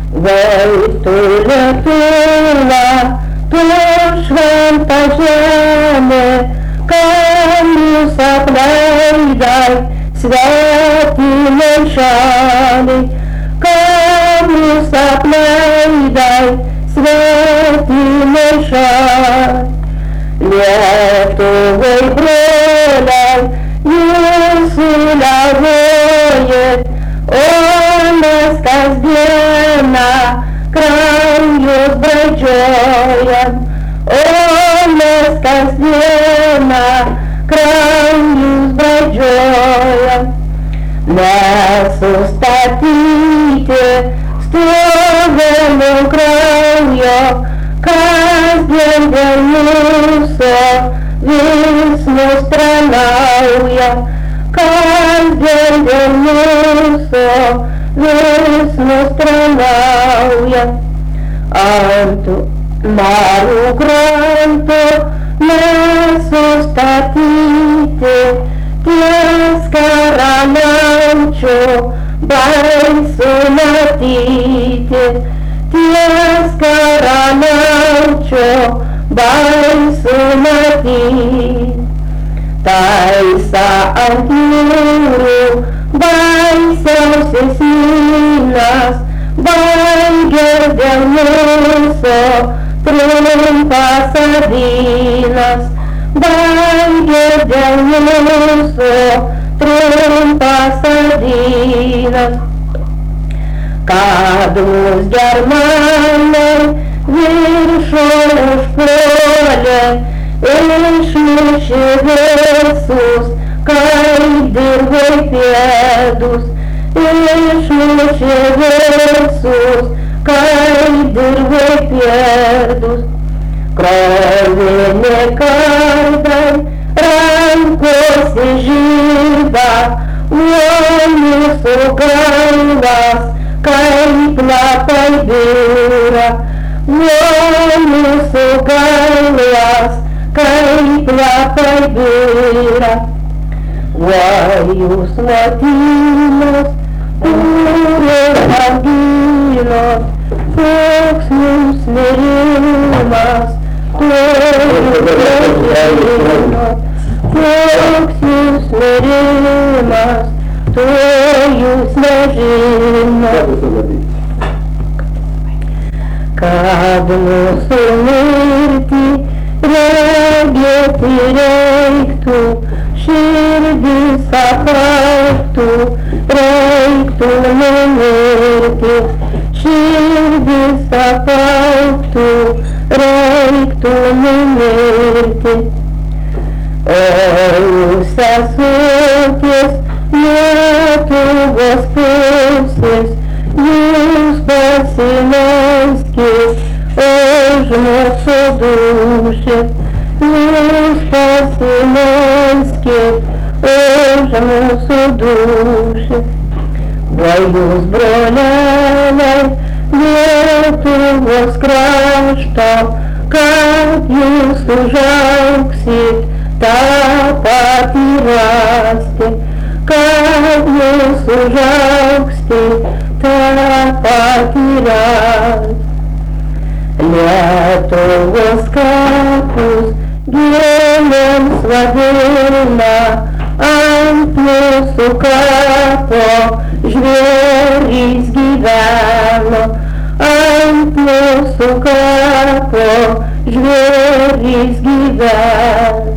Vai tu lietuva, tu šventa žemė, kam jūs apleidai svetimai šaliai, kam jūs apleidai svetimai šaliai. Lietuvai broliai, jūs suliavojat, o mes kasdieną kraujus braidžiojam, o mes kasdieną kraujus braidžiojam. Mes sustatyti stovėlių kraujo, kasdien dėl mūsų vis mus tranauja, kasdien dėl mūsų vis mus tranauja. Ant marų krantų mes sustatyti, ties karaliaučių baisu matyti, ties karaliaučių baisu matyti. Taisa ant jūrų baisiausias minas, baigia dėl mūsų trumpas adynas, baigia dėl mūsų trumpas adynas. Kad mus germanai viršun užpuolė, išmušė visus, kaip dirvai pėdus, išmušė visus, kaip dirvai pėdus. Krovinė kardai, rankose žyba, o mūsų galvas, kaip lapai byra, o mūsų galvas, kaip lapai byra. O jūs motinos, kurios apgynos, koks mums nerimas, koks jūs nerimas, to jūs nežinot. Kad mūsų mirtį regėti reiktų, širdis apauktų, reiktų numirti, širdis apauktų, reiktų numirti. O jūs sesutės, Lietuvos pusės, jūs pasimelskit už mūsų dūšis, jūs pasimelskit už mūsų dūšis. Vai jūs, broleliai, Lietuvos krašto, kad jūs užaugsit tą patį rasti, kad jūs užaugsit tą patį rasti. Lietuvos kapus gėlėms vadina, ant mūsų kapo žvėrys gyveno, ant mūsų kapo žvėrys gyveno.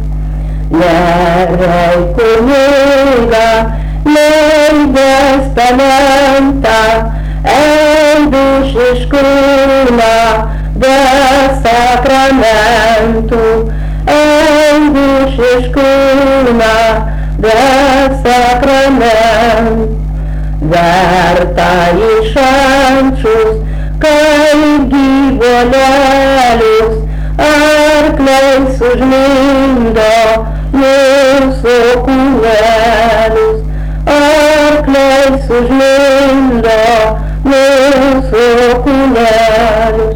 Nerai kuniga, nei testamentą, ei dušiškumą, be sakramentų, ei dušiškumą, be sakramentų. Verta į šančius, kaip gyvulėlius, arkliais užmindo mūsų kūnelius, arkliais užmindo mūsų kūnelius.